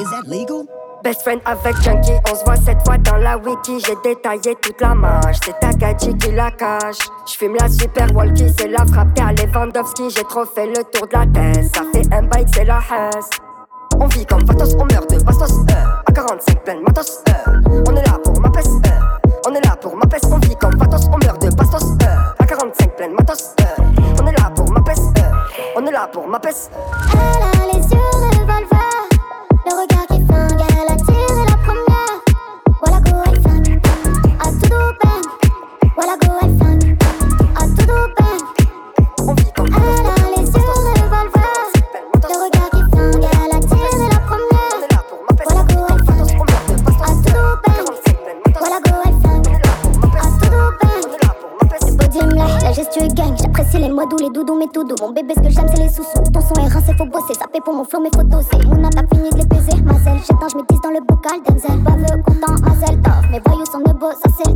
Is that legal? Best friend avec Junkie, on se voit 7 fois dans la wiki. J'ai détaillé toute la mâche, c'est Takagi qui la cache. J'fume la super walkie, c'est la frappe à Lewandowski. J'ai trop fait le tour de la tête, ça fait un bail, c'est la Hesse. On vit comme Vatos, on meurt de bastos, à 45 pleine matos, on est là pour ma peste, on est là pour ma peste. On vit comme Vatos, on meurt de bastos, à 45 pleine matos, on est là pour ma peste, on est là pour ma peste. Elle a les yeux revolver, le regard qui flingue, elle a tiré la première. Voilà go elle flingue, à tout bang. Voilà go elle flingue, à tout bang. On vit comme Elle a les yeux revolver, le regard qui flingue, elle a tiré la première. on est là pour ma peste. Voilà go elle flingue, On meurt de à bastos, tout bang. 45 pleine matos, Voilà go elle flingue, on est là pour ma à peste, tout bang. on est là pour ma peste. Podium là, la gestu est gang. J'apprécie les mois doux, les doudous, mes tout doux. Mon bébé, ce que j'aime, c'est les sous-sous. Ton son est rincé, faut bosser. Zapper pour mon flow, mais faut doser. Mon app a fini de les baiser. Mazel, j'éteins, j'métisse dans le bocal. Denzel, baveux, content, mazel, tov. Mes voyous sont de beaux, ça c'est